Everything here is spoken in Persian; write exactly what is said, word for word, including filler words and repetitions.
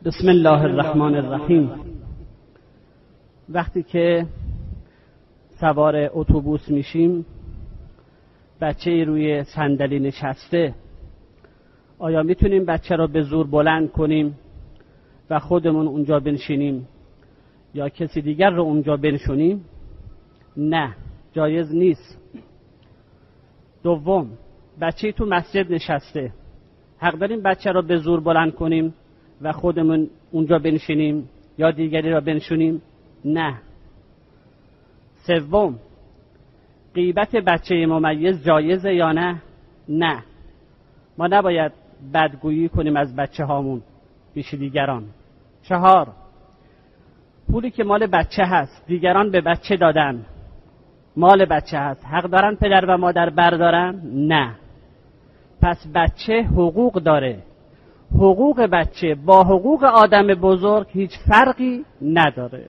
بسم الله الرحمن الرحیم. وقتی که سوار اتوبوس میشیم، بچه روی صندلی نشسته، آیا میتونیم بچه را به زور بلند کنیم و خودمون اونجا بنشینیم یا کسی دیگر رو اونجا بنشونیم؟ نه، جایز نیست. دوم، بچه تو مسجد نشسته، حق داریم بچه را به زور بلند کنیم و خودمون اونجا بنشینیم یا دیگری را بنشونیم؟ نه. سوم، غیبت بچه ممیز جایزه یا نه؟ نه، ما نباید بدگویی کنیم از بچه هامون پیش دیگران. چهار، پولی که مال بچه هست دیگران به بچه دادن، مال بچه هست، حق دارن پدر و مادر بردارن؟ نه. پس بچه حقوق داره، حقوق بچه با حقوق آدم بزرگ هیچ فرقی نداره.